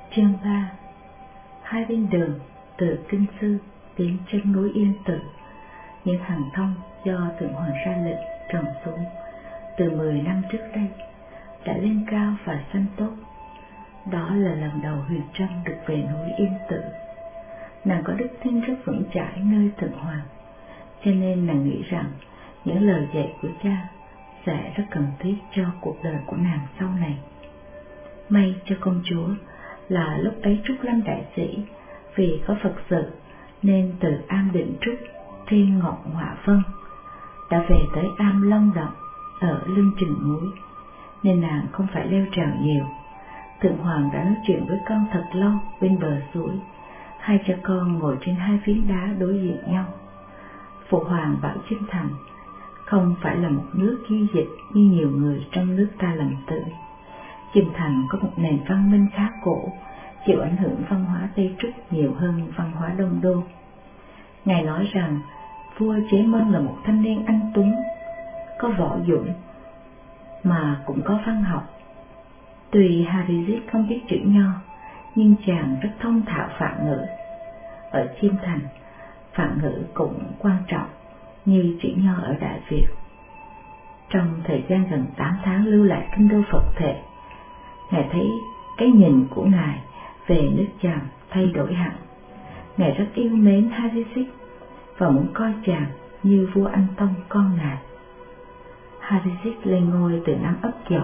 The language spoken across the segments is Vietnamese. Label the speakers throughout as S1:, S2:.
S1: Chương 3. Hai bên đường từ Kinh Sư đến chân núi Yên Tử, những hàng thông do Thượng Hoàng ra lệnh trồng xuống từ 10 năm trước đây đã lên cao và xanh tốt. Đó là lần đầu Huyền Trân được về núi Yên Tử. Nàng có đức tin rất vững chãi nơi Thượng Hoàng, cho nên nàng nghĩ rằng những lời dạy của cha sẽ rất cần thiết cho cuộc đời của nàng sau này. May cho công chúa là lúc ấy Trúc Lâm đại sĩ vì có Phật sự nên từ am Định Trúc trên ngọn Hỏa Vân đã về tới am Long Động ở lưng chừng núi, nên nàng không phải leo trèo nhiều. Thượng Hoàng đã nói chuyện với con thật lâu bên bờ suối. Hai cha con ngồi trên hai phiến đá đối diện nhau. Phụ Hoàng bảo Chiêm Thành không phải là một nước di dịch như nhiều người trong nước ta lầm tưởng. Chiêm Thành có một nền văn minh khá cổ, chịu ảnh hưởng văn hóa Tây Trúc nhiều hơn văn hóa Đông Đô. Ngài nói rằng vua Chế Mân là một thanh niên anh tuấn, có võ dũng mà cũng có văn học. Tuy Harizit không biết chữ Nho, nhưng chàng rất thông thạo Phạn ngữ. Ở Chiêm Thành, Phạn ngữ cũng quan trọng như chữ Nho ở Đại Việt. Trong thời gian gần 8 tháng lưu lại kinh đô Phật thể, Ngài thấy cái nhìn của Ngài về nước chàng thay đổi hẳn. Ngài rất yêu mến Harizit và muốn coi chàng như vua Anh Tông con Ngài. Harizit lên ngôi từ năm Ất Dậu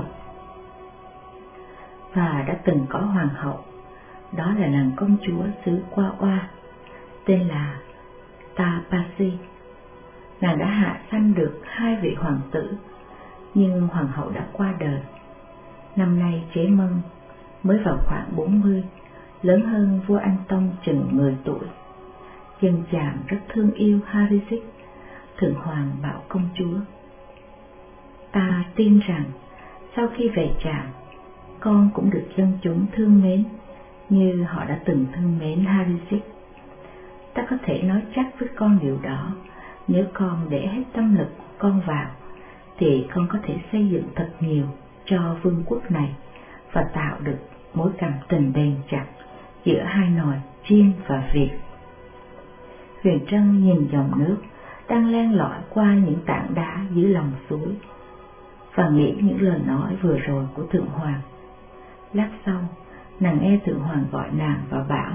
S1: và đã từng có hoàng hậu, đó là nàng công chúa xứ Qua Oa tên là Tapasi. Nàng đã hạ sanh được 2 vị hoàng tử, nhưng hoàng hậu đã qua đời. Năm nay Chế Mân mới vào khoảng 40, lớn hơn vua Anh Tông chừng 10 tuổi. Dân chàng rất thương yêu Harizit. Thượng Hoàng bảo công chúa: ta tin rằng sau khi về Trạm, con cũng được dân chúng thương mến như họ đã từng thương mến Harizit. Ta có thể nói chắc với con điều đó. Nếu con để hết tâm lực của con vào, thì con có thể xây dựng thật nhiều cho vương quốc này và tạo được mối cảm tình bền chặt giữa hai nòi Chiêm và Việt. Huyền Trân nhìn dòng nước đang len lỏi qua những tảng đá dưới lòng suối và nghĩ những lời nói vừa rồi của Thượng Hoàng. Lát sau, nàng nghe Thượng Hoàng gọi nàng và bảo: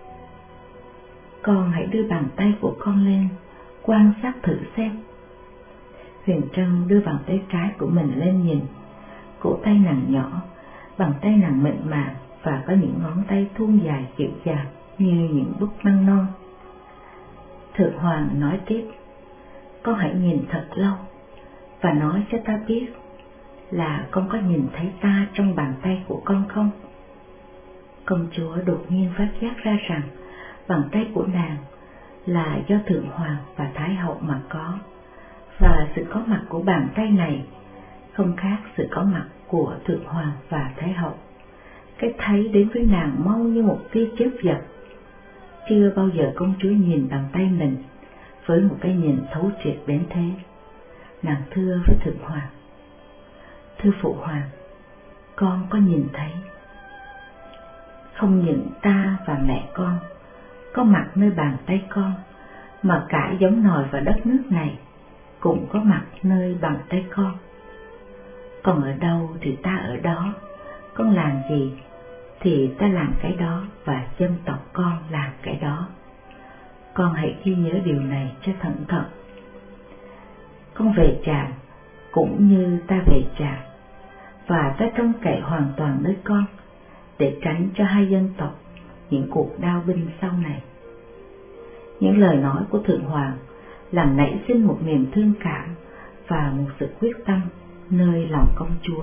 S1: con hãy đưa bàn tay của con lên, quan sát thử xem. Huyền Trân đưa bàn tay trái của mình lên nhìn. Cổ tay nàng nhỏ, bàn tay nàng mịn màng và có những ngón tay thon dài dịu dàng như những búp măng non. Thượng Hoàng nói tiếp: con hãy nhìn thật lâu và nói cho ta biết là con có nhìn thấy ta trong bàn tay của con không? Công chúa đột nhiên phát giác ra rằng bàn tay của nàng là do Thượng Hoàng và Thái hậu mà có, và sự có mặt của bàn tay này không khác sự có mặt của Thượng Hoàng và Thái hậu. Cái thấy đến với nàng mau như một tia chớp giật. Chưa bao giờ công chúa nhìn bàn tay mình với một cái nhìn thấu triệt đến thế. Nàng thưa với Thượng Hoàng: thưa Phụ Hoàng, con có nhìn thấy. Không những ta và mẹ con có mặt nơi bàn tay con, mà cả giống nòi và đất nước này cũng có mặt nơi bàn tay con. Con ở đâu thì ta ở đó, con làm gì thì ta làm cái đó, và dân tộc con làm cái đó. Con hãy ghi nhớ điều này cho cẩn thận. Con về Trạm cũng như ta về Trạm, và ta trông cậy hoàn toàn nơi con để tránh cho hai dân tộc những cuộc đao binh sau này. Những lời nói của Thượng Hoàng làm nảy sinh một niềm thương cảm và một sự quyết tâm nơi lòng công chúa.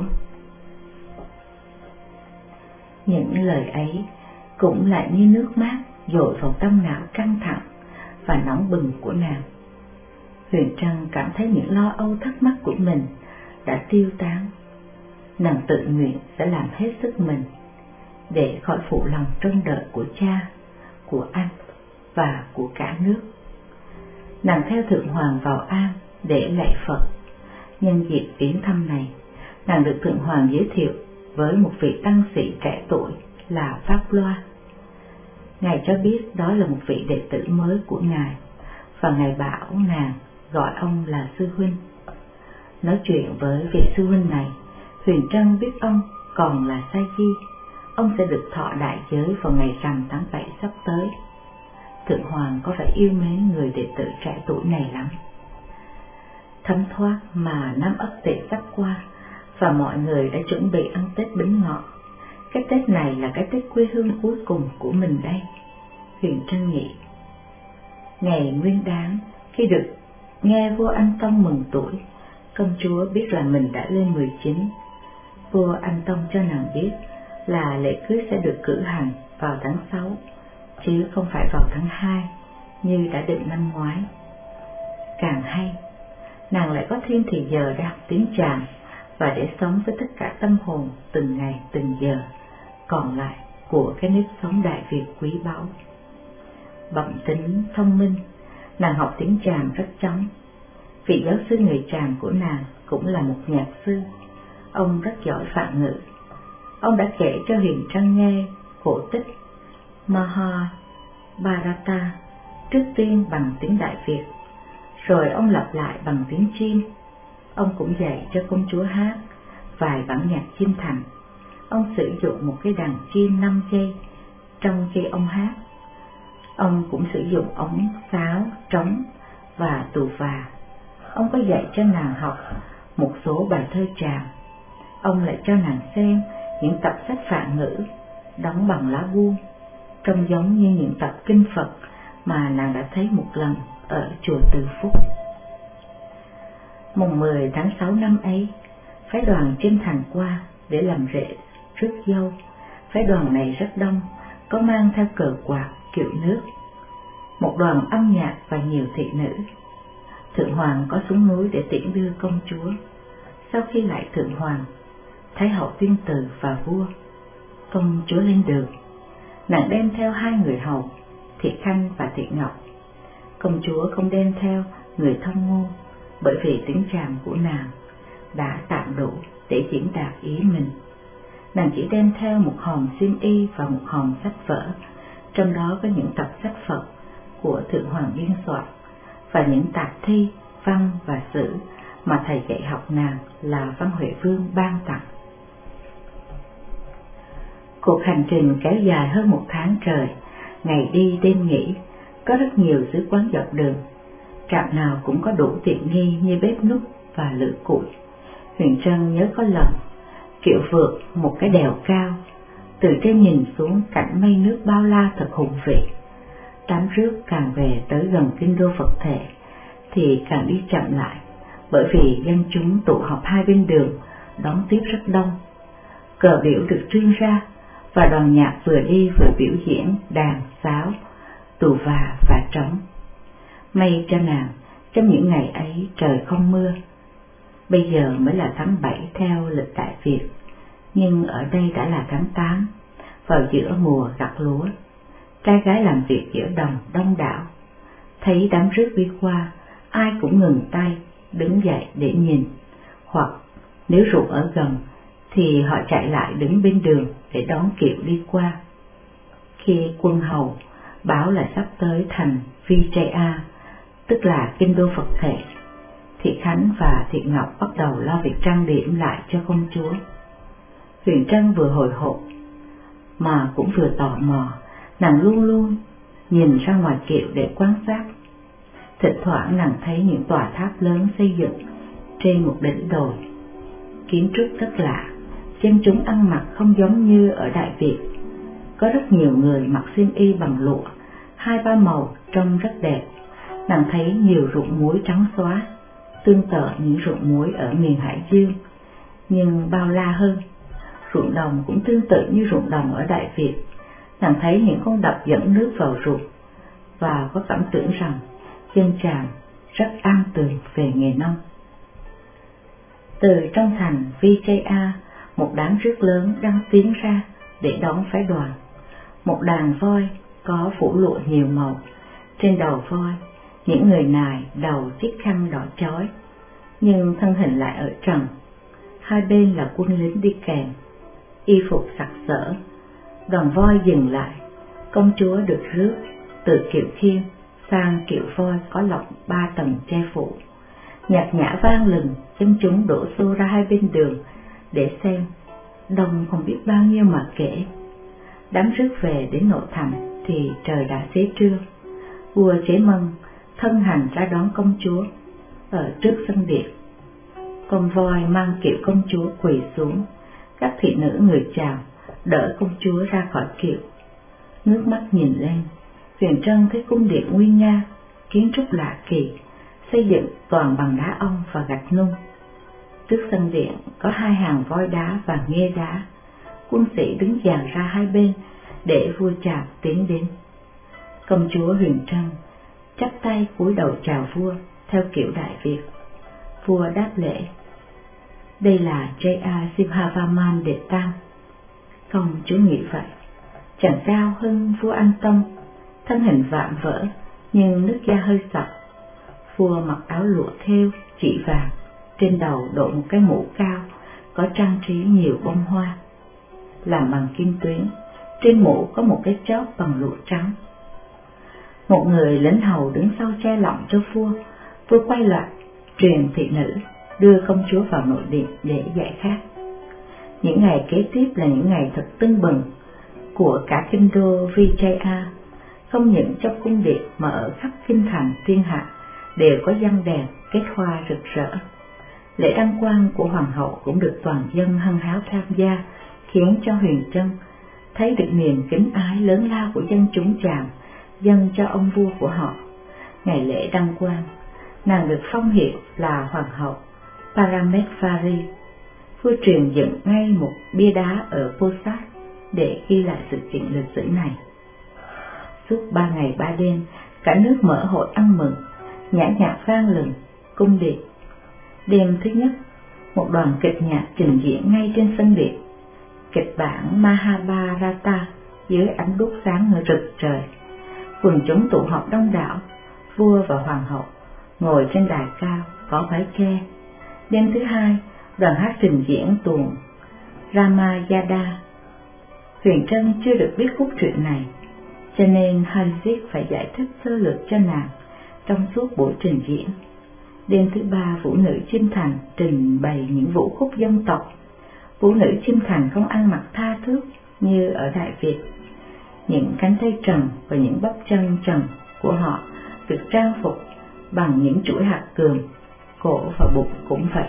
S1: Những lời ấy cũng lại như nước mát dội vào tâm não căng thẳng và nóng bừng của nàng. Huyền Trân cảm thấy những lo âu thắc mắc của mình đã tiêu tán. Nàng tự nguyện sẽ làm hết sức mình để khỏi phụ lòng trông đợi của cha, của anh và của cả nước. Nàng theo Thượng Hoàng vào am để lạy Phật. Nhân dịp viếng thăm này, nàng được Thượng Hoàng giới thiệu với một vị tăng sĩ trẻ tuổi là Pháp Loa. Ngài cho biết đó là một vị đệ tử mới của Ngài, và Ngài bảo nàng gọi ông là sư huynh. Nói chuyện với vị sư huynh này, Huyền Trân biết ông còn là sa di, ông sẽ được thọ đại giới vào ngày rằm tháng 7 sắp tới. Thượng Hoàng có vẻ yêu mến người đệ tử trẻ tuổi này lắm. Thấm thoát mà năm Ất Tỵ sắp qua, và mọi người đã chuẩn bị ăn Tết Bính Ngọ. Cái Tết này là cái Tết quê hương cuối cùng của mình đây, Huyền Trân nghĩ. Ngày Nguyên Đán, khi được nghe vua Anh Tông mừng tuổi, công chúa biết là mình đã lên 19. Vua Anh Tông cho nàng biết là lễ cưới sẽ được cử hành vào tháng 6, chứ không phải vào tháng 2 như đã định năm ngoái. Càng hay, nàng lại có thêm thì giờ để học tiếng Tràm và để sống với tất cả tâm hồn từng ngày từng giờ còn lại của cái nếp sống Đại Việt quý báu. Bẩm tính thông minh, nàng học tiếng Tràm rất chóng. Vị giáo sư người Tràm của nàng cũng là một nhạc sư, ông rất giỏi Phạn ngữ. Ông đã kể cho Huyền Trân nghe cổ tích Mahabharata trước tiên bằng tiếng Đại Việt, rồi ông lặp lại bằng tiếng Chim. Ông cũng dạy cho công chúa hát vài bản nhạc chim thành. Ông sử dụng một cái đàn chim 5 dây trong khi ông hát. Ông cũng sử dụng ống sáo, trống và tù và. Ông có dạy cho nàng học một số bài thơ Tràm. Ông lại cho nàng xem những tập sách Phạn ngữ đóng bằng lá buông, trông giống như những tập kinh Phật mà nàng đã thấy một lần ở chùa Từ Phúc. Mùng 10 tháng 6 năm ấy, phái đoàn trên thành qua để làm rễ rước dâu. Phái đoàn này rất đông, có mang theo cờ quạt, kiệu nước, một đoàn âm nhạc và nhiều thị nữ. Thượng Hoàng có xuống núi để tiễn đưa công chúa. Sau khi lại Thượng Hoàng, Thái hậu Tuyên Từ và vua, công chúa lên đường. Nàng đem theo 2 người hầu, Thị Khanh và Thị Ngọc. Công chúa không đem theo người thông ngôn, bởi vì tiếng Tràm của nàng đã tạm đủ để diễn đạt ý mình. Nàng chỉ đem theo một hòm xiêm y và một hòm sách vở, trong đó có những tập sách Phật của Thượng Hoàng biên soạn và những tạp thi, văn và sử mà thầy dạy học nàng là Văn Huệ Vương ban tặng. Cuộc hành trình kéo dài hơn 1 tháng trời, ngày đi đêm nghỉ, có rất nhiều xứ quán dọc đường. Trạm nào cũng có đủ tiện nghi như bếp núc và lửa củi. Huyền Trân nhớ có lần kiệu vượt một cái đèo cao, từ trên nhìn xuống cảnh mây nước bao la thật hùng vĩ. Đám rước càng về tới gần kinh đô Phật thể thì càng đi chậm lại, bởi vì dân chúng tụ họp hai bên đường đón tiếp rất đông. Cờ biểu được trưng ra và đoàn nhạc vừa đi vừa biểu diễn đàn, sáo, tù và trống. May cho nàng, trong những ngày ấy trời không mưa. Bây giờ mới là tháng 7 theo lịch Đại Việt, nhưng ở đây đã là tháng 8, vào giữa mùa gặt lúa. Trai gái làm việc giữa đồng đông đảo. Thấy đám rước đi qua, ai cũng ngừng tay, đứng dậy để nhìn, hoặc nếu ruộng ở gần thì họ chạy lại đứng bên đường để đón kiệu đi qua. Khi quân hầu báo là sắp tới thành Vijaya, tức là kinh đô Phật thể, Thị Khánh và Thị Ngọc bắt đầu lo việc trang điểm lại cho công chúa. Huyền Trân vừa hồi hộp mà cũng vừa tò mò. Nàng luôn luôn nhìn ra ngoài kiệu để quan sát. Thỉnh thoảng nàng thấy những tòa tháp lớn xây dựng trên một đỉnh đồi, kiến trúc rất lạ, dân chúng ăn mặc không giống như ở Đại Việt. Có rất nhiều người mặc xiêm y bằng lụa, 2-3 màu trông rất đẹp. Nàng thấy nhiều ruộng muối trắng xóa, tương tự những ruộng muối ở miền Hải Dương, nhưng bao la hơn. Ruộng đồng cũng tương tự như ruộng đồng ở Đại Việt. Nàng thấy những con đập dẫn nước vào ruộng, và có cảm tưởng rằng dân Tràm rất an tường về nghề nông. Từ trong thành Vijaya, một đám rước lớn đang tiến ra để đón phái đoàn. Một đàn voi có phủ lụa nhiều màu, trên đầu voi những người nài đầu chiếc khăn đỏ chói, nhưng thân hình lại ở trần. Hai bên là quân lính đi kèm, y phục sặc sỡ, Đoàn voi dừng lại, công chúa được rước từ kiệu khiên sang kiệu voi có lọng 3 tầng che phủ. Nhạc nhã vang lừng, dân chúng đổ xô ra hai bên đường để xem, đông không biết bao nhiêu mà kể. Đám rước về đến nội thành thì trời đã xế trưa. Vua Chế Mân thân hành ra đón công chúa ở trước sân điện. Con voi mang kiệu công chúa quỳ xuống, các thị nữ người chào đỡ công chúa ra khỏi kiệu. Nước mắt nhìn lên, Huyền Trân thấy cung điện nguy nga, kiến trúc lạ kỳ, xây dựng toàn bằng đá ong và gạch nung. Trước sân điện có 2 hàng voi đá và nghê đá, quân sĩ đứng dàn ra hai bên để vua chào tiến đến. Công chúa Huyền Trân chắp tay cúi đầu chào vua theo kiểu Đại Việt. Vua đáp lễ: "Đây là Jaya Simhavarman đệ tam." Công chúa nghĩ vậy, chẳng sao hơn vua Anh Tông, thân hình vạm vỡ nhưng nước da hơi sặc. Vua mặc áo lụa thêu chỉ vàng, trên đầu đội một cái mũ cao có trang trí nhiều bông hoa làm bằng kim tuyến, trên mũ có một cái chóp bằng lụa trắng. Một người lính hầu đứng sau che lọng cho vua. Vua quay lại truyền thị nữ đưa công chúa vào nội điện để dạy khác. Những ngày kế tiếp là những ngày thật tưng bừng của cả kinh đô Vijaya. Không những trong cung điện mà ở khắp kinh thành thiên hạ đều có giăng đèn kết hoa rực rỡ. Lễ đăng quang của hoàng hậu cũng được toàn dân hân háo tham gia, khiến cho Huyền Trân thấy được niềm kính ái lớn lao của dân chúng tràm dâng cho ông vua của họ. Ngày lễ đăng quang, nàng được phong hiệu là hoàng hậu Paramesvari. Vua truyền dựng ngay một bia đá ở Posad để ghi lại sự kiện lịch sử này. Suốt 3 ngày 3 đêm, cả nước mở hội ăn mừng, nhã nhạc vang lừng, cung điện. Đêm thứ nhất, một đoàn kịch nhạc trình diễn ngay trên sân điện. Kịch bản Mahabharata dưới ánh đuốc sáng rực trời. Quần chúng tụ họp đông đảo, vua và hoàng hậu ngồi trên đài cao có mái che. Đêm thứ hai, đoàn hát trình diễn tuồng Ramayada. Huyền Trân chưa được biết cốt truyện này, cho nên Harijit phải giải thích sơ lược cho nàng trong suốt buổi trình diễn. Đêm thứ ba, vũ nữ Chim Thành trình bày những vũ khúc dân tộc. Vũ nữ Chim Thành không ăn mặc tha thướt như ở Đại Việt. Những cánh tay trần và những bắp chân trần của họ được trang phục bằng những chuỗi hạt cườm, cổ và bụng cũng vậy.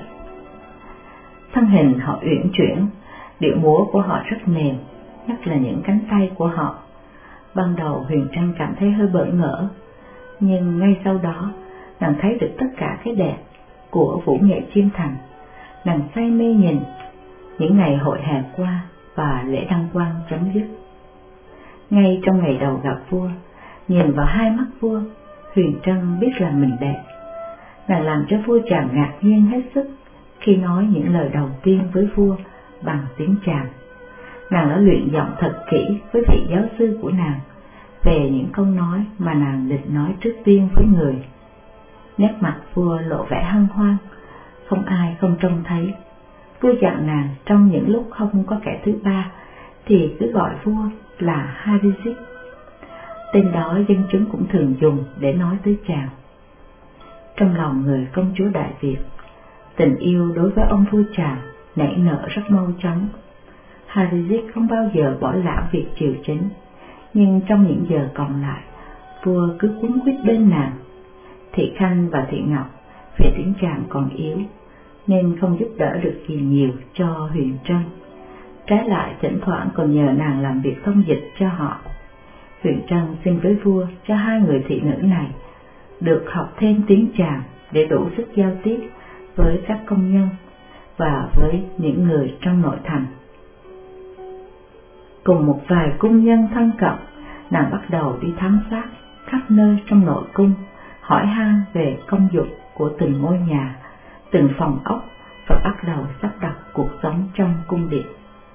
S1: Thân hình họ uyển chuyển, điệu múa của họ rất mềm, nhất là những cánh tay của họ. Ban đầu Huyền Trân cảm thấy hơi bỡ ngỡ, nhưng ngay sau đó nàng thấy được tất cả cái đẹp của vũ nghệ Chim Thành. Nàng say mê nhìn. Những ngày hội hè qua và lễ đăng quang chấm dứt. Ngay trong ngày đầu gặp vua, nhìn vào hai mắt vua, Huyền Trân biết là mình đẹp. Nàng làm cho vua Tràm ngạc nhiên hết sức khi nói những lời đầu tiên với vua bằng tiếng Tràm. Nàng đã luyện giọng thật kỹ với vị giáo sư của nàng về những câu nói mà nàng định nói trước tiên với người. Nét mặt vua lộ vẻ hân hoan, không ai không trông thấy. Vua dặn nàng trong những lúc không có kẻ thứ ba thì cứ gọi vua là Harijit. Tên đó dân chúng cũng thường dùng để nói tới chàng. Trong lòng người công chúa Đại Việt, tình yêu đối với ông vua Tràm nảy nở rất mau chóng. Harijit không bao giờ bỏ lỡ việc triều chính, nhưng trong những giờ còn lại, vua cứ quấn quýt bên nàng. Thị Khanh và Thị Ngọc về tiếng Tràm còn yếu, nên không giúp đỡ được gì nhiều cho Huyền Trân. Trái lại thỉnh thoảng còn nhờ nàng làm việc thông dịch cho họ. Huyền Trân xin với vua cho hai người thị nữ này được học thêm tiếng Tràm để đủ sức giao tiếp với các công nhân và với những người trong nội thành. Cùng một vài cung nhân thân cận, nàng bắt đầu đi thám sát khắp nơi trong nội cung, hỏi han về công dụng của từng ngôi nhà, từng phòng ốc và bắt đầu sắp đặt cuộc sống trong cung điện.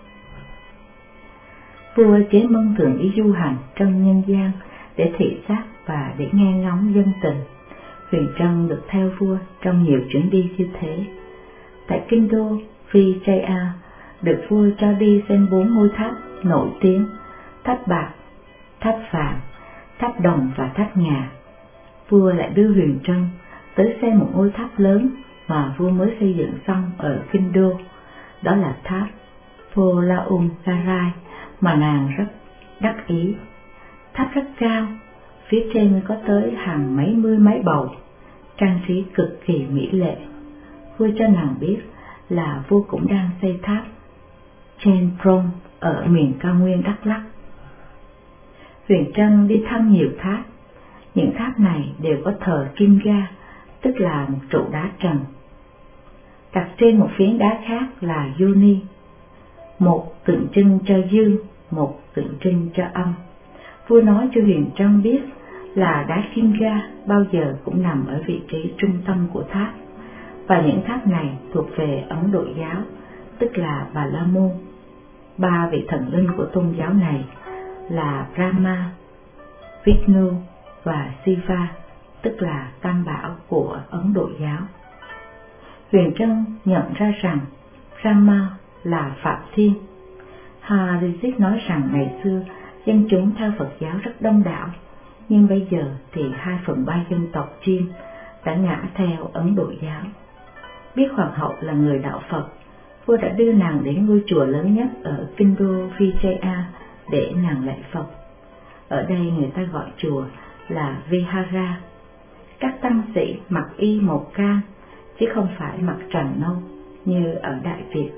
S1: Vua Chế Mân thường đi du hành trong nhân gian để thị sát và để nghe ngóng dân tình. Huyền Trân được theo vua trong nhiều chuyến đi như thế. Tại kinh đô Vijaya, được vua cho đi xem 4 ngôi tháp nổi tiếng tháp bạc, tháp vàng, tháp đồng và tháp ngà. Vua lại đưa Huyền Trân tới xem một ngôi tháp lớn mà vua mới xây dựng xong ở Kinh Đô, đó là tháp Polaunggarai mà nàng rất đắc ý. Tháp rất cao, phía trên có tới hàng mấy mươi mái bầu, trang trí cực kỳ mỹ lệ. Vua cho nàng biết là vua cũng đang xây tháp Chen Prong ở miền cao nguyên Đắk Lắk. Huyền Trân đi thăm nhiều tháp. Những tháp này đều có thờ Kim Ga, tức là một trụ đá trần. Đặt trên một phiến đá khác là Yoni, một tượng trưng cho dương, một tượng trưng cho âm. Vua nói cho Huyền Trân biết là đá Kim Ga bao giờ cũng nằm ở vị trí trung tâm của tháp, và những tháp này thuộc về Ấn Độ giáo, tức là Bà La Môn. Ba vị thần linh của tôn giáo này là Brahma, Vishnu và Shiva, tức là tam bảo của Ấn Độ giáo. Huyền Trân nhận ra rằng Brahma là Phạm Thiên. Harijit nói rằng ngày xưa dân chúng theo Phật giáo rất đông đảo, nhưng bây giờ thì 2/3 dân tộc Chiêm đã ngã theo Ấn Độ giáo. Biết hoàng hậu là người đạo Phật, vua đã đưa nàng đến ngôi chùa lớn nhất ở Kinh Đô Vijaya để nàng lạy Phật. Ở đây người ta gọi chùa là Vihara. Các tăng sĩ mặc y màu cam, chứ không phải mặc trần nâu như ở Đại Việt.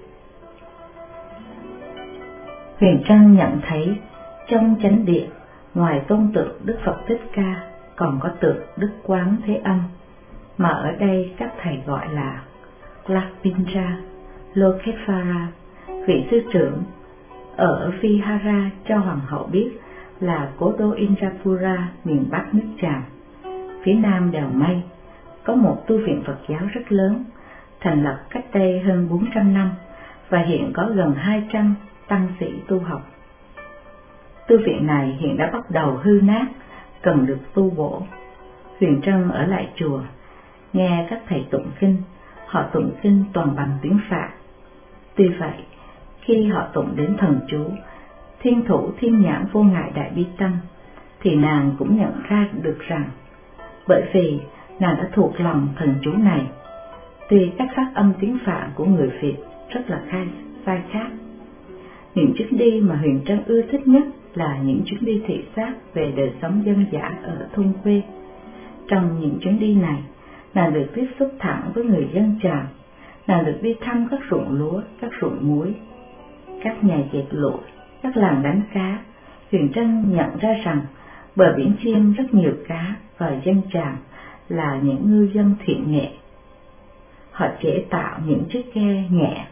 S1: Huyền Trân nhận thấy trong chánh điện, ngoài tôn tượng Đức Phật Thích Ca, còn có tượng Đức Quán Thế Âm, mà ở đây các thầy gọi là Klapindra Lokeshvara. Vị sư trưởng ở Vihara cho hoàng hậu biết là cố đô Indrapura, miền Bắc nước Tràm. Phía nam đèo Mây có một tu viện Phật giáo rất lớn, thành lập cách đây hơn 400 năm và hiện có gần 200 tăng sĩ tu học. Tu viện này hiện đã bắt đầu hư nát, cần được tu bổ. Huyền Trân ở lại chùa, nghe các thầy tụng kinh. Họ tụng kinh toàn bằng tiếng Phạn. Tuy vậy, khi họ tụng đến thần chú Thiên Thủ Thiên Nhãn Vô Ngại Đại Bi Tâm, thì nàng cũng nhận ra được rằng, bởi vì nàng đã thuộc lòng thần chú này, tuy cách phát âm tiếng Phạn của người Việt rất là sai khác. Những chuyến đi mà Huyền Trân ưa thích nhất là những chuyến đi thị sát về đời sống dân dã ở thôn quê. Trong những chuyến đi này, nàng được tiếp xúc thẳng với người dân Tràm. Nàng được đi thăm các ruộng lúa, các ruộng muối, các nhà dệt lụa, các làng đánh cá. Huyền Trân nhận ra rằng bờ biển Chiêm rất nhiều cá và dân Tràm là những ngư dân thiện nghệ. Họ chế tạo những chiếc ghe nhẹ,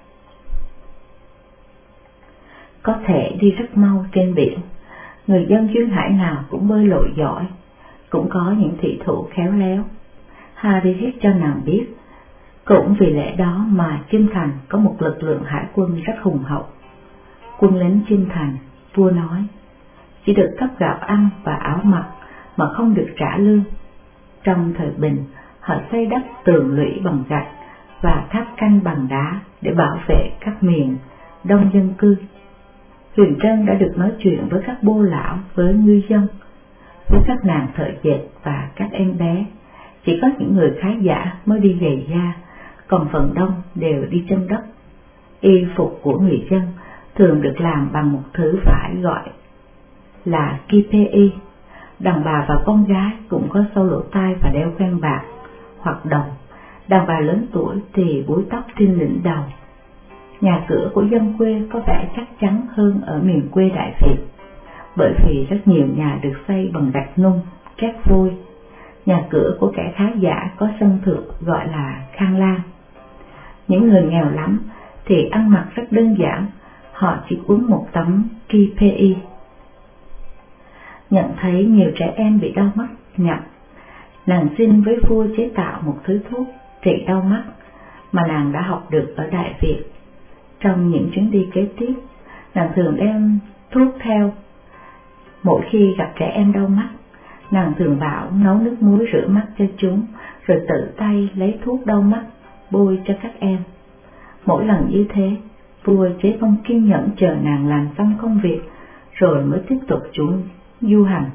S1: có thể đi rất mau trên biển. Người dân duyên hải nào cũng bơi lội giỏi, cũng có những thị thủ khéo léo. Harijit cho nàng biết, cũng vì lẽ đó mà Chiêm Thành có một lực lượng hải quân rất hùng hậu. Quân lính Chiêm Thành, vua nói, chỉ được cấp gạo ăn và áo mặc mà không được trả lương. Trong thời Bình, họ xây đắp tường lũy bằng gạch và tháp canh bằng đá để bảo vệ các miền đông dân cư. Huyền Trân đã được nói chuyện với các bô lão, với ngư dân, với các nàng thợ dệt và các em bé. Chỉ có những người khá giả mới đi giày da, còn phần đông đều đi chân đất. Y phục của người dân thường được làm bằng một thứ vải gọi là kipei. Đàn bà và con gái cũng có sâu lỗ tai và đeo khoen bạc hoặc đồng. Đàn bà lớn tuổi thì búi tóc trên đỉnh đầu. Nhà cửa của dân quê có vẻ chắc chắn hơn ở miền quê Đại Việt, bởi vì rất nhiều nhà được xây bằng gạch nung, cát vôi. Nhà cửa của kẻ khá giả có sân thượng gọi là khang lang. Những người nghèo lắm thì ăn mặc rất đơn giản, họ chỉ quấn một tấm kipei. Nhận thấy nhiều trẻ em bị đau mắt nhặng, nàng xin với vua chế tạo một thứ thuốc trị đau mắt mà nàng đã học được ở Đại Việt. Trong những chuyến đi kế tiếp, nàng thường đem thuốc theo. Mỗi khi gặp trẻ em đau mắt, nàng thường bảo nấu nước muối rửa mắt cho chúng, rồi tự tay lấy thuốc đau mắt bôi cho các em. Mỗi lần như thế, vua chế không kiên nhẫn chờ nàng làm xong công việc, rồi mới tiếp tục chuyến du hành.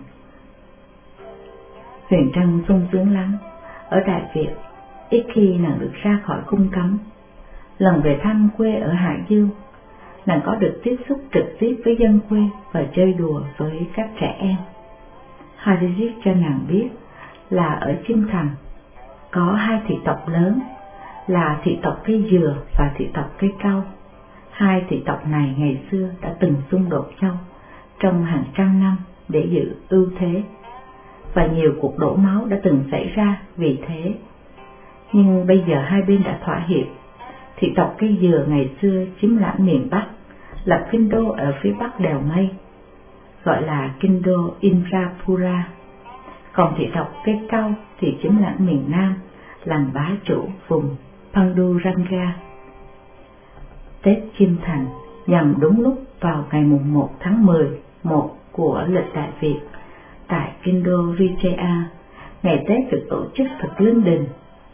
S1: Huyền Trân sung sướng lắm. Ở Đại Việt, ít khi nàng được ra khỏi cung cấm. Lần về thăm quê ở Hải Dương, nàng có được tiếp xúc trực tiếp với dân quê và chơi đùa với các trẻ em. Harizit cho nàng biết là ở Chim Thành có hai thị tộc lớn là thị tộc cây dừa và thị tộc cây cau. Hai thị tộc này ngày xưa đã từng xung đột nhau trong hàng trăm năm để giữ ưu thế, và nhiều cuộc đổ máu đã từng xảy ra vì thế. Nhưng bây giờ hai bên đã thỏa hiệp. Thị tộc cây dừa ngày xưa chiếm lĩnh miền Bắc, lập kinh đô ở phía bắc đèo Mây, gọi là kinh đô Indrapura. Còn thị tộc cây cau thì chiếm lĩnh miền Nam, làm bá chủ vùng Panduranga. Tết Chim Thành nhằm đúng lúc vào ngày mùng 1 tháng 11 của lịch Đại Việt tại kinh đô Vijaya. Ngày Tết được tổ chức thật linh đình.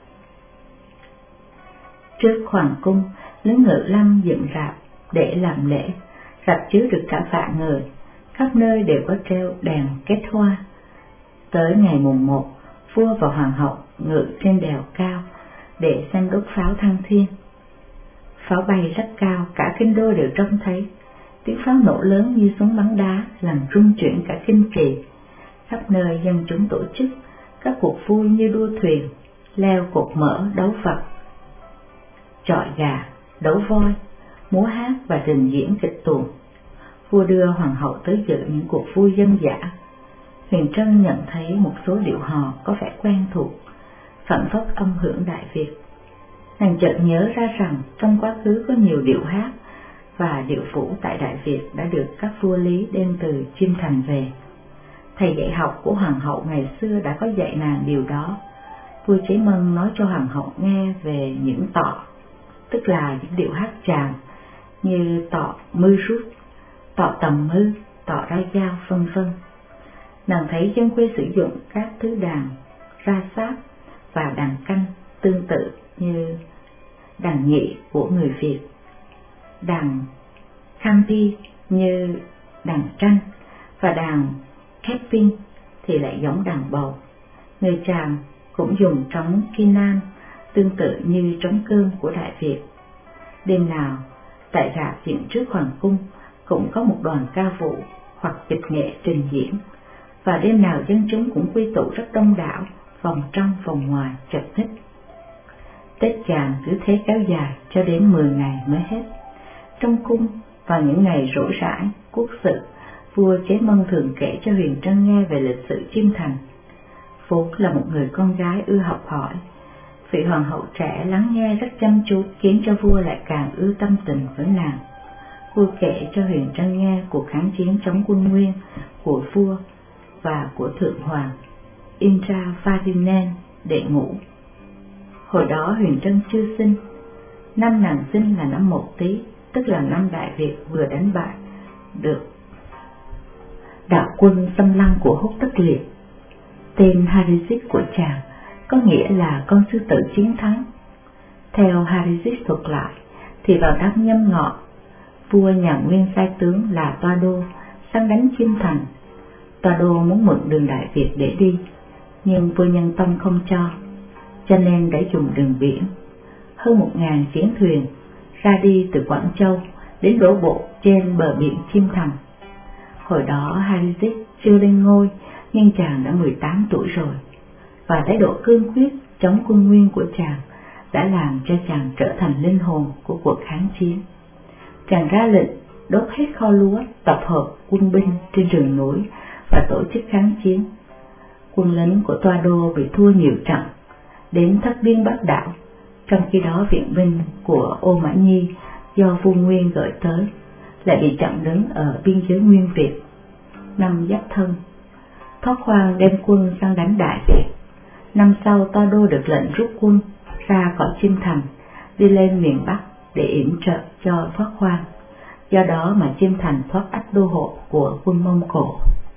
S1: Trước hoàng cung, lính ngự lâm dựng rạp để làm lễ. Rạp chứa được cả vạn người, khắp nơi đều có treo đèn kết hoa. Tới ngày mùng 1, vua và hoàng hậu ngự trên đèo cao để xem đốt pháo thăng thiên. Pháo bay rất cao, cả kinh đô đều trông thấy. Tiếng pháo nổ lớn như súng bắn đá, làm rung chuyển cả kinh kỳ. Khắp nơi dân chúng tổ chức các cuộc vui như đua thuyền, leo cột mỡ, đấu vật, chọi gà, đấu voi, múa hát và trình diễn kịch tuồng. Vua đưa hoàng hậu tới dự những cuộc vui dân dã. Huyền Trân nhận thấy một số điệu hò có vẻ quen thuộc, phảng phất âm hưởng Đại Việt. Nàng chợt nhớ ra rằng trong quá khứ có nhiều điệu hát và điệu phủ tại Đại Việt đã được các vua Lý đem từ Chim Thành về. Thầy dạy học của hoàng hậu ngày xưa đã có dạy nàng điều đó. Vua Chế Mân nói cho hoàng hậu nghe về những tọ, tức là những điệu hát tràng như tọ mư rút, tọ tầm mư, tọ ra dao, vân vân. Nàng thấy dân quê sử dụng các thứ đàn ra sát và đàn canh tương tự như đàn nhị của người Việt, đàn khambi như đàn tranh, và đàn kepin thì lại giống đàn bầu. Người Tràm cũng dùng trống Kinan tương tự như trống cơm của Đại Việt. Đêm nào tại rạp dựng trước hoàng cung cũng có một đoàn ca vũ hoặc kịch nghệ trình diễn, và đêm nào dân chúng cũng quy tụ rất đông đảo, vòng trong vòng ngoài chật ních. Tết Chàm cứ thế kéo dài cho đến 10 ngày mới hết. Trong cung, vào những ngày rỗi rãi, quốc sự, vua Chế Mân thường kể cho Huyền Trân nghe về lịch sử Chim Thành. Vốn là một người con gái ưa học hỏi, vị hoàng hậu trẻ lắng nghe rất chăm chú, khiến cho vua lại càng ưa tâm tình với nàng. Vua kể cho Huyền Trân nghe cuộc kháng chiến chống quân Nguyên của vua và của thượng hoàng Indra Ferdinand đệ ngũ. Hồi đó Huyền Trân chưa sinh. Năm nàng sinh là năm Mậu Tý, tức là năm Đại Việt vừa đánh bại được đạo quân xâm lăng của Húc Tất Liệt. Tên Harizit của chàng có nghĩa là con sư tử chiến thắng. Theo Harizit thuật lại thì vào năm Nhâm Ngọ, vua nhà Nguyên sai tướng là Toa Đô sang đánh Chim Thành. Toa Đô muốn mượn đường Đại Việt để đi, nhưng vua Nhân Tông không cho nên đã dùng đường biển. Hơn 1000 chiến thuyền ra đi từ Quảng Châu đến đổ bộ trên bờ biển Chim Thành. Hồi đó Harizit chưa lên ngôi, nhưng chàng đã 18 tuổi rồi, và thái độ cương quyết chống quân Nguyên của chàng đã làm cho chàng trở thành linh hồn của cuộc kháng chiến. Chàng ra lệnh đốt hết kho lúa, tập hợp quân binh trên rừng núi và tổ chức kháng chiến. Quân lính của Toa Đô bị thua nhiều trận, đến thất biên Bắc đảo. Trong khi đó viện binh của Ô Mã Nhi do vua Nguyên gửi tới lại bị chặn đứng ở biên giới Nguyên Việt. Năm Giáp Thân, Thoát Khoan đem quân sang đánh Đại Việt. Năm sau Toa Đô được lệnh rút quân ra khỏi Chim Thành, đi lên miền Bắc để yểm trợ cho Thoát Khoan. Do đó mà Chim Thành thoát ách đô hộ của quân Mông Cổ.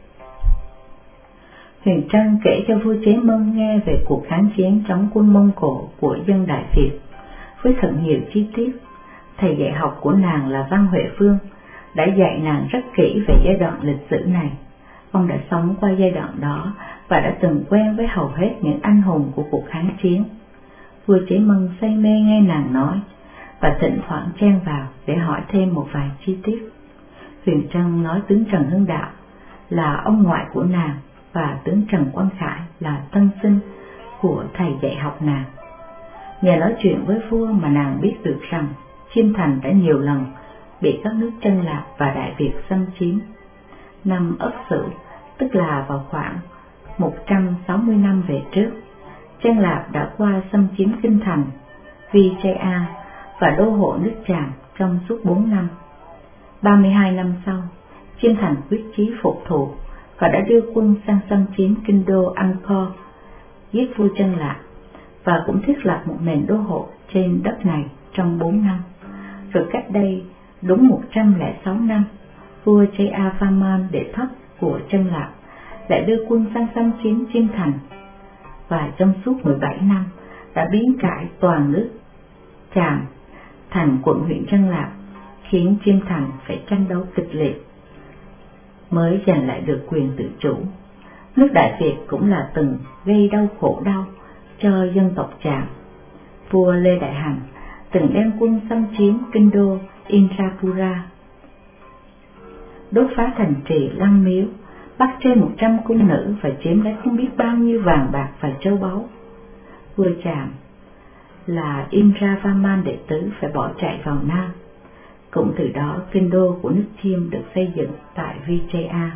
S1: Huyền Trân kể cho vua Chế Mân nghe về cuộc kháng chiến chống quân Mông Cổ của dân Đại Việt với thật nhiều chi tiết. Thầy dạy học của nàng là Văn Huệ Vương đã dạy nàng rất kỹ về giai đoạn lịch sử này. Ông đã sống qua giai đoạn đó và đã từng quen với hầu hết những anh hùng của cuộc kháng chiến. Vua Chế Mân say mê nghe nàng nói và thỉnh thoảng chen vào để hỏi thêm một vài chi tiết. Huyền Trân nói tướng Trần Hưng Đạo là ông ngoại của nàng và tướng Trần Quang Khải là tân sinh của thầy dạy học nàng. Nhờ nói chuyện với vua mà nàng biết được rằng Chiêm Thành đã nhiều lần bị các nước Chân Lạp và Đại Việt xâm chiếm. Năm Ất Sửu, tức là vào khoảng 160 năm về trước, Chân Lạp đã qua xâm chiếm Kinh Thành, Vijaya và đô hộ nước Tràng trong suốt 4 năm. 32 năm sau, Chiêm Thành quyết chí phục thù và đã đưa quân sang xâm chiếm kinh đô Angkor, giết vua Chân Lạp và cũng thiết lập một nền đô hộ trên đất này trong 4 năm. Rồi cách đây đúng 106 năm, vua Jayavarman đệ thất của Chân Lạp lại đưa quân sang xâm chiếm Chiêm Thành và trong suốt 17 năm đã biến cải toàn nước Tràm thành quận huyện Chân Lạp, khiến Chiêm Thành phải tranh đấu kịch liệt mới giành lại được quyền tự chủ. Nước Đại Việt cũng là từng gây đau khổ đau cho dân tộc Tràm. Vua Lê Đại Hành từng đem quân xâm chiếm kinh đô Indrapura, đốt phá thành trì Lăng Miếu, bắt trên 100 cung nữ và chiếm lấy không biết bao nhiêu vàng bạc và châu báu. Vua Tràm là Indravarman đệ tứ phải bỏ chạy vào Nam. Cũng từ đó kinh đô của nước Chiêm được xây dựng tại Vijaya.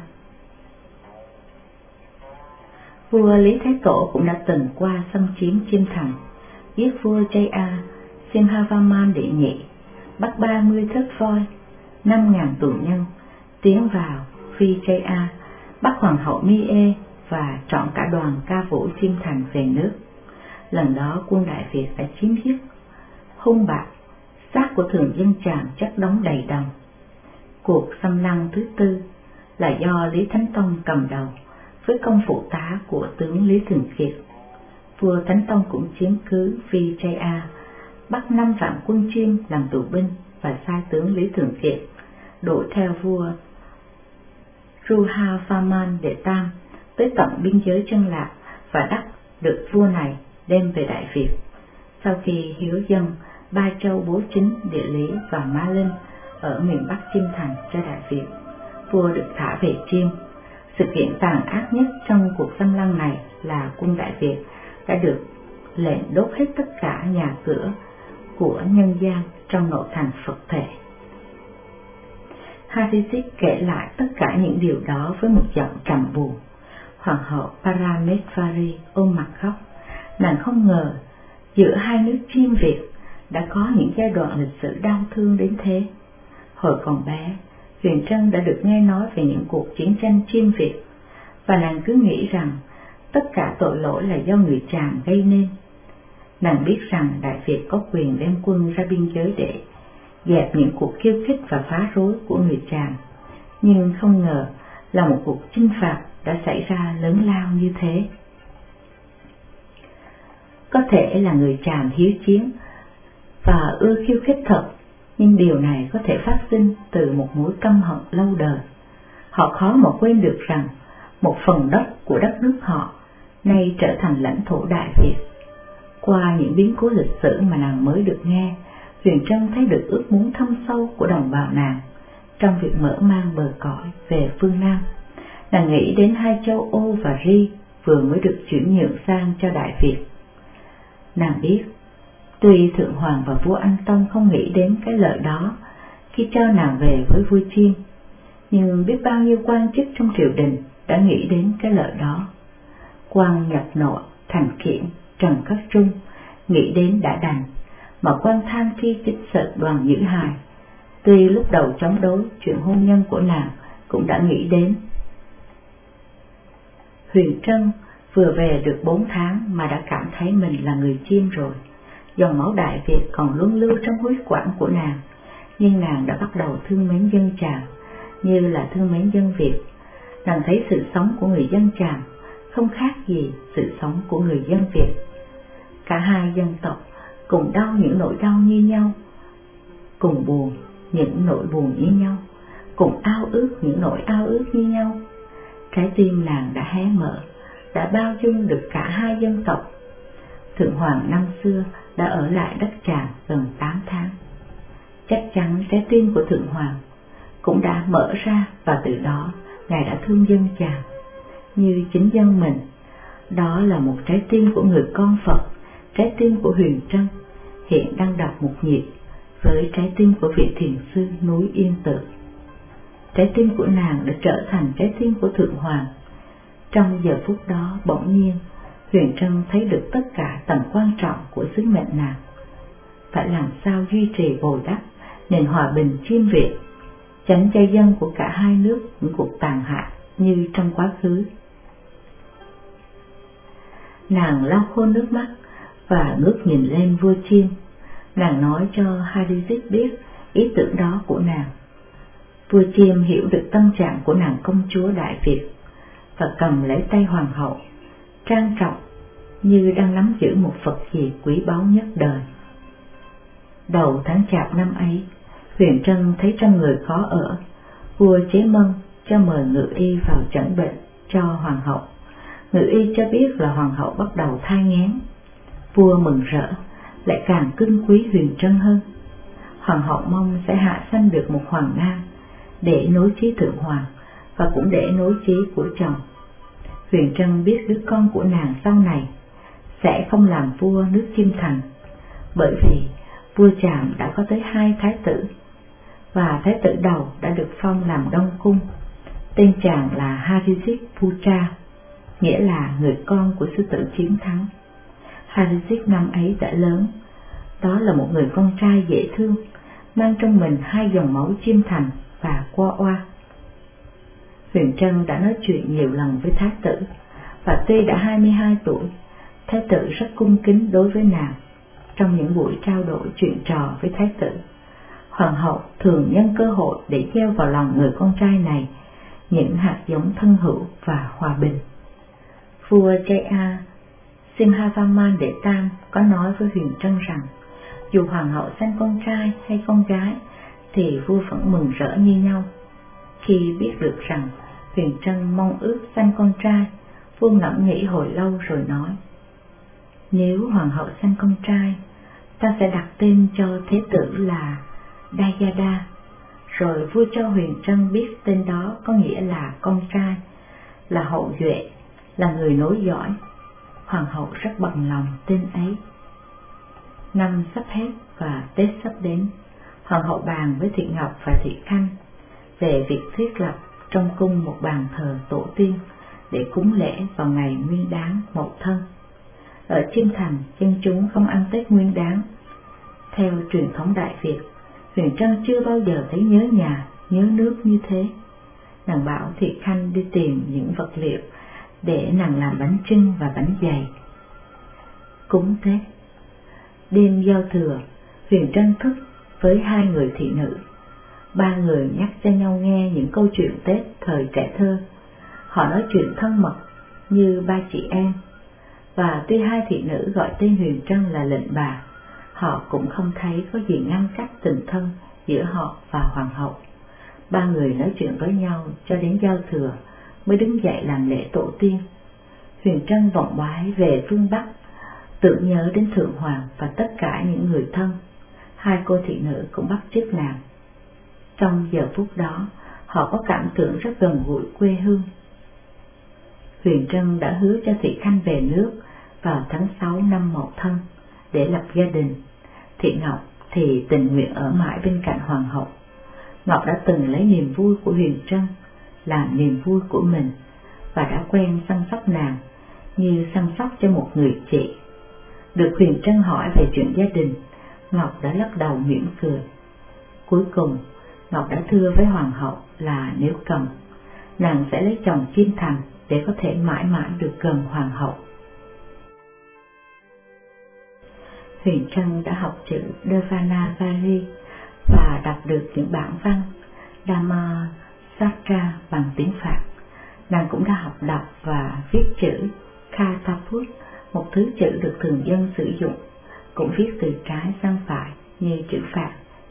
S1: Vua Lý Thái Tổ cũng đã từng qua xâm chiếm Chiêm Thành, giết vua Jaya Simhavarman đệ nhị, bắt 30 thớt voi, 5.000 tù nhân, tiến vào Vijaya, bắt hoàng hậu Miê và trọn cả đoàn ca vũ Chiêm Thành về nước. Lần đó quân Đại Việt đã chiếm giết hung bạo, xác của thường dân Tràm chất đống đầy đồng. Cuộc xâm lăng thứ tư là do Lý Thánh Tông cầm đầu với công phụ tá của tướng Lý Thường Kiệt. Vua Thánh Tông cũng chiếm cứ Vijaya, bắt 5 vạn quân Chiêm làm tù binh và sai tướng Lý Thường Kiệt đuổi theo vua Ruhavarman đệ tam tới tận biên giới Chân Lạp và bắt được vua này đem về Đại Việt. Sau khi hiến dâng 3 châu bố chính địa lý và Ma Linh ở miền Bắc Chiêm Thành cho Đại Việt, vua được thả về Chiêm. Sự kiện tàn ác nhất trong cuộc xâm lăng này là quân Đại Việt đã được lệnh đốt hết tất cả nhà cửa của nhân gian trong nội thành Phật thể. Hadithit kể lại tất cả những điều đó với một giọng trầm buồn. Hoàng hậu Paramesvari ôm mặt khóc. Nàng không ngờ giữa hai nước Chiêm Việt đã có những giai đoạn lịch sử đau thương đến thế. Hồi còn bé, Huyền Trân đã được nghe nói về những cuộc chiến tranh Chiêm Việt, và nàng cứ nghĩ rằng tất cả tội lỗi là do người Tràm gây nên. Nàng biết rằng Đại Việt có quyền đem quân ra biên giới để dẹp những cuộc khiêu khích và phá rối của người Tràm, nhưng không ngờ là một cuộc chinh phạt đã xảy ra lớn lao như thế. Có thể là người Tràm hiếu chiến và ưa khiêu khích thật, nhưng điều này có thể phát sinh từ một mối căm hận lâu đời. Họ khó mà quên được rằng một phần đất của đất nước họ nay trở thành lãnh thổ Đại Việt. Qua những biến cố lịch sử mà nàng mới được nghe, Huyền Trân thấy được ước muốn thâm sâu của đồng bào nàng trong việc mở mang bờ cõi về phương Nam. Nàng nghĩ đến hai châu Ô và Ri vừa mới được chuyển nhượng sang cho Đại Việt. Nàng biết, tuy Thượng Hoàng và vua Anh Tông không nghĩ đến cái lợi đó khi cho nàng về với vua Chiêm, nhưng biết bao nhiêu quan chức trong triều đình đã nghĩ đến cái lợi đó. Quan Nhật Nội, Thành Kiển, Trần Khắc Trung nghĩ đến đã đành, mà quan Tham Phi Chính Sự Đoàn Nhữ Hài, tuy lúc đầu chống đối chuyện hôn nhân của nàng, cũng đã nghĩ đến. Huyền Trân vừa về được 4 tháng mà đã cảm thấy mình là người Chiêm rồi. Dòng máu Đại Việt còn luân lưu trong huyết quản của nàng, nhưng nàng đã bắt đầu thương mến dân Tràm như là thương mến dân Việt. Nàng thấy sự sống của người dân Tràm không khác gì sự sống của người dân Việt. Cả hai dân tộc cùng đau những nỗi đau như nhau, cùng buồn những nỗi buồn như nhau, cùng ao ước những nỗi ao ước như nhau. Trái tim nàng đã hé mở, đã bao dung được cả hai dân tộc. Thượng hoàng năm xưa đã ở lại đất Tràng gần 8 tháng. Chắc chắn trái tim của Thượng hoàng cũng đã mở ra, và từ đó Ngài đã thương dân Tràng như chính dân mình. Đó là một trái tim của người con Phật, trái tim của Huyền Trân hiện đang đập một nhịp với trái tim của vị thiền sư núi Yên Tự. Trái tim của nàng đã trở thành trái tim của Thượng hoàng. Trong giờ phút đó, bỗng nhiên Huyền Trân thấy được tất cả tầm quan trọng của sứ mệnh nàng. Phải làm sao duy trì bồi đắp nền hòa bình Chiêm Việt, tránh cho dân của cả hai nước những cuộc tàn hạ như trong quá khứ. Nàng lau khô nước mắt và ngước nhìn lên vua Chiêm. Nàng nói cho Harizit biết ý tưởng đó của nàng. Vua Chiêm hiểu được tâm trạng của nàng công chúa Đại Việt và cầm lấy tay hoàng hậu, trang trọng như đang nắm giữ một vật gì quý báu nhất đời. Đầu tháng Chạp năm ấy, Huyền Trân thấy trong người khó ở, vua chế mân cho mời ngự y vào chẩn bệnh cho hoàng hậu. Ngự y cho biết là hoàng hậu bắt đầu thai nghén. Vua mừng rỡ, lại càng cưng quý Huyền Trân hơn. Hoàng hậu mong sẽ hạ sanh được một hoàng nam để nối chí Thượng hoàng và cũng để nối chí của chồng. Huyền Trân biết đứa con của nàng sau này sẽ không làm vua nước Chiêm Thành, bởi vì vua Tràm đã có tới 2 thái tử, và thái tử đầu đã được phong làm Đông Cung. Tên chàng là Harizit Putra, nghĩa là người con của sư tử chiến thắng. Harizit năm ấy đã lớn, đó là một người con trai dễ thương, mang trong mình 2 dòng máu Chiêm Thành và Qua Oa. Huyền Trân đã nói chuyện nhiều lần với thái tử, và tuy đã 22 tuổi, thái tử rất cung kính đối với nàng. Trong những buổi trao đổi chuyện trò với thái tử, hoàng hậu thường nhân cơ hội để gieo vào lòng người con trai này những hạt giống thân hữu và hòa bình. Vua Jaya Simhavarman Đệ Tam có nói với Huyền Trân rằng dù hoàng hậu sanh con trai hay con gái thì vua vẫn mừng rỡ như nhau. Khi biết được rằng Huyền Trân mong ước sanh con trai, vua ngẫm nghĩ hồi lâu rồi nói: nếu hoàng hậu sanh con trai, ta sẽ đặt tên cho thế tử là Dayada. Rồi vua cho Huyền Trân biết tên đó có nghĩa là con trai, là hậu duệ, là người nối dõi. Hoàng hậu rất bằng lòng tên ấy. Năm sắp hết và Tết sắp đến, hoàng hậu bàn với Thị Ngọc và Thị Khanh về việc thiết lập trong cung một bàn thờ tổ tiên để cúng lễ vào ngày Nguyên Đán Mậu Thân. Ở Chiêm Thành, dân chúng không ăn Tết Nguyên Đán. Theo truyền thống Đại Việt, Huyền Trân chưa bao giờ thấy nhớ nhà, nhớ nước như thế. Nàng bảo Thị Khanh đi tìm những vật liệu để nàng làm bánh chưng và bánh dày. Cúng Tết, đêm giao thừa, Huyền Trân thức với 2 người thị nữ. 3 người nhắc cho nhau nghe những câu chuyện Tết thời trẻ thơ. Họ nói chuyện thân mật như 3 chị em. Và tuy 2 thị nữ gọi tên Huyền Trân là lệnh bà, họ cũng không thấy có gì ngăn cách tình thân giữa họ và hoàng hậu. 3 người nói chuyện với nhau cho đến giao thừa mới đứng dậy làm lễ tổ tiên. Huyền Trân vọng bái về phương Bắc, tưởng nhớ đến Thượng hoàng và tất cả những người thân. 2 cô thị nữ cũng bắt chước làm. Trong giờ phút đó, họ có cảm tưởng rất gần gũi quê hương. Huyền Trân đã hứa cho Thị Khanh về nước vào tháng 6 năm Mậu Thân để lập gia đình. Thị Ngọc thì tình nguyện ở mãi bên cạnh hoàng hậu. Ngọc đã từng lấy niềm vui của Huyền Trân làm niềm vui của mình và đã quen săn sóc nàng như săn sóc cho một người chị. Được Huyền Trân hỏi về chuyện gia đình, Ngọc đã lắc đầu mỉm cười. Cuối cùng, Ngọc đã thưa với hoàng hậu là nếu cần, nàng sẽ lấy chồng Chiêm Thành để có thể mãi mãi được gần hoàng hậu. Huyền Trân đã học chữ Devanagari và đọc được những bản văn Dhamma Sastra bằng tiếng Phạn. Nàng cũng đã học đọc và viết chữ Kataput, một thứ chữ được thường dân sử dụng, cũng viết từ trái sang phải như chữ Phạn,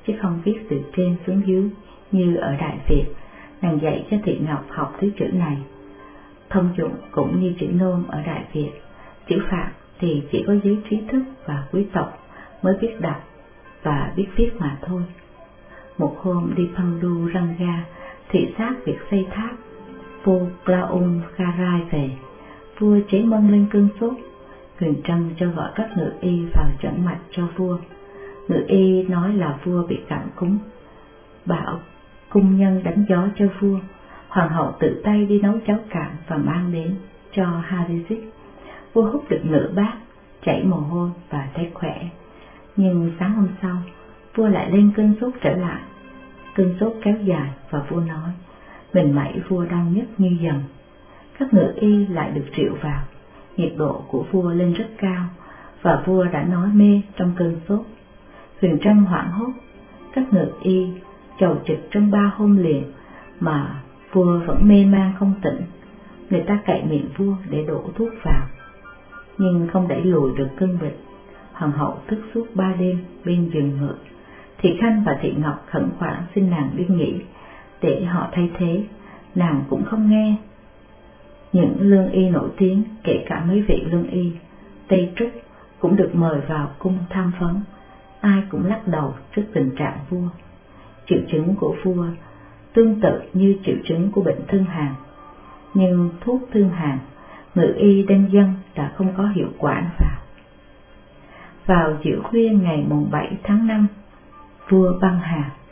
S1: chứ không viết từ trên xuống dưới như ở Đại Việt. Nàng dạy cho Thị Ngọc học thứ chữ này. Thông dụng cũng như chữ nôm ở Đại Việt, chữ Phạn thì chỉ có giới trí thức và quý tộc mới biết đọc và biết viết mà thôi. Một hôm đi Pandu Ranga thị sát việc xây tháp vua Glaum Garai về, vua cháy mân lên cơn sốt. Huyền Trân cho gọi các ngự y vào chẩn mạch cho vua. Ngự y nói là vua bị cảm cúm, bảo cung nhân đánh gió cho vua. Hoàng hậu tự tay đi nấu cháo cạn và mang đến cho Harijit. Vua hút được nửa bát, chảy mồ hôi và thấy khỏe. Nhưng sáng hôm sau, vua lại lên cơn sốt trở lại. Cơn sốt kéo dài và vua nói, mình mẩy vua đau nhức như dần. Các ngự y lại được triệu vào. Nhiệt độ của vua lên rất cao và vua đã nói mê trong cơn sốt. Huyền Trân hoảng hốt, các ngự y chầu trực trong 3 hôm liền mà vua vẫn mê man không tỉnh. Người ta cạy miệng vua để đổ thuốc vào, nhưng không đẩy lùi được cơn bệnh. Hoàng hậu thức suốt 3 đêm bên giường ngự. Thị Khanh và Thị Ngọc khẩn khoản xin nàng đi nghỉ để họ thay thế, nàng cũng không nghe. Những lương y nổi tiếng, kể cả mấy vị lương y Tây Trúc, cũng được mời vào cung tham vấn. Ai cũng lắc đầu trước tình trạng vua. Triệu chứng của vua tương tự như triệu chứng của bệnh thương hàn, nhưng thuốc thương hàn ngự y đem dân đã không có hiệu quả vào. Vào giữa khuya ngày mùng 7 tháng 5, vua băng hà.